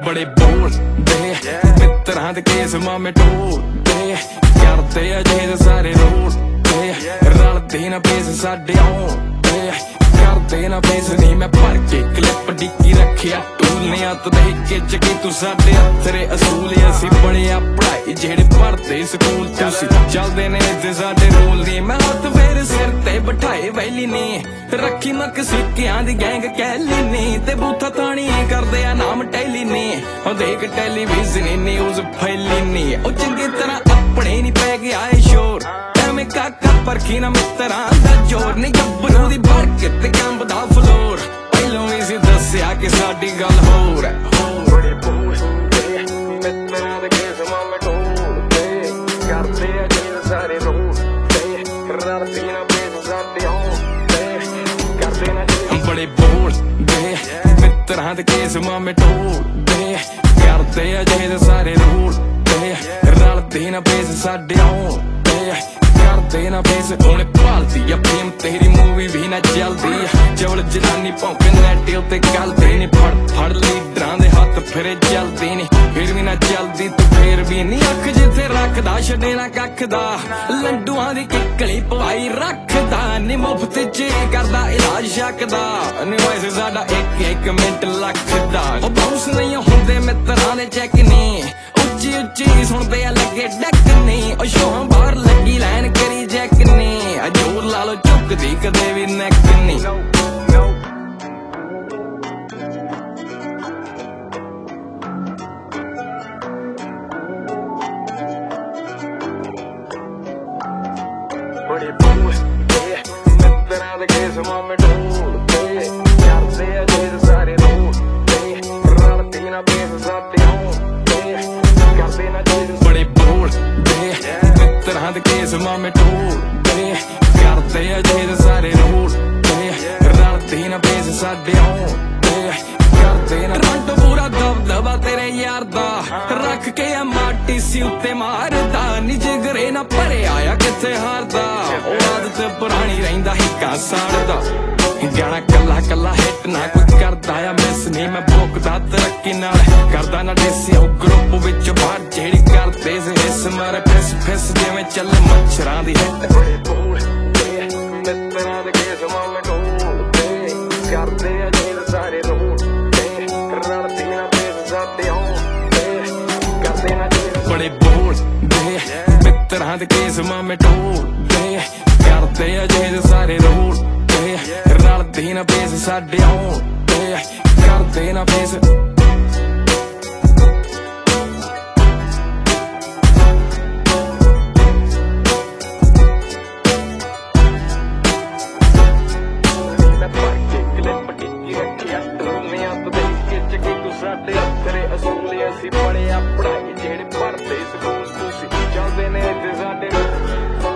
बड़े बोलदे मित्रां दे केस मामे ढोलदे करदे अजे सारे रोलदे रलदे ना पेस साडे आउंदे करदे ना पेस नहीं मैं भर के क्लिप डिक्की रखिया टूलने हत्थ दे हिक्के च कि तू साडे हत्थरे असूल असी बड़िया पढ़ाई जेहड़े पढ़दे स्कूल तुसी चलदे ने ते साडे रोल नी मैं हत्थ फेर सिर ते बिठाए वैली नी रखी मक सिक्कियां दी गैंग कैली नी ते बूथा ताणी करदे आ नाम टैली नी ओ देख टेलीविजन न्यूज़ फैली नी ओ चंगी तरह अपने नी पै गया है शोर एवें काका परखी ना मित्रां दा जोर नी गब्बरू दी बरकत ते कंबदा फ्लोर पहलों ही सी दस्सिया कि साडी गल होर बड़े बोलदे मित्रां दे केस मामे ढोलदे करदे अजे सारे रोलदे रलदे ना पेस साडे आउंदे करदे ना बड़े बोलदे मित्रां दे केस मामे ढोलदे करदे अजे सारे रोलदे रलदे ना पेस साडे आउंदे करदे ना पेस हुण भालदी आ फेम तेरी मूवी भी ना चलदी जवल जनानी भौंके नैट उत्ते गलदे नी फड़ लीडरां दे हत्थ फिरे चलदी नी फिर भी ना चलदी तू फिर भी नी अख जिथे रखदा छड्डे ना कख दा लंडुआं दी किकली पवाई रखदा नी मुफ्त च करदा इलाज शक दा नी वैसे साडा एक मिंट लखदा ओ बाउंस नहीं हुंदे मित्रां दे चैक नी उच्ची उच्ची सुनदे आ लगे डक नी ओ शो बाहर लगी लाइन करी जैक नी जोर ला लो झुकदी कदे भी नैक नी बड़े बोलदे मित्रां दे केस मामे ढोलदे करदे अजे सारे रोलदे रलदे ना पेस साडे आउंदे करदे ना बड़े बोलदे मित्रां दे केस मामे ढोलदे करदे अजे सारे रोलदे रलदे ना पेस साडे आउंदे करदे ना रंट पूरा दबदबा तेरे यार दा रख के आ माटी सी उत्ते मारदा नी जिगरे ना भरे आया किथे हारदा ओ आदत पुरानी रहिंदा हिक्का साड़दा गाना कला कला हिट ना कोई करदा आ मिस नहीं मैं भोकदा तरक्की नाल करदा ना देसी ओ ग्रुप विच बाहर जेड़ी करदे से हिस मारे फिस फिस जिवें चले मच्छरां दी हिट बड़े बोलदे मित्रां दे केस मामे ढोलदे करदे अजे सारे रोलदे रलदे ना पेस साडे आउंदे करदे ना बड़े बोलदे मित्रां दे केस मामे ढोलदे करदे अजे सारे रोलदे रलदे ना पेस साडे आउंदे करदे ना पेस ਅਸੀਂ ਬੜਿਆ ਪੜਾਈ ਜਿਹੜੇ ਪੜਦੇ ਸਕੂਲ ਤੁਸੀਂ ਚੱਲਦੇ ਨੇ ਤੇ ਸਾਡੇ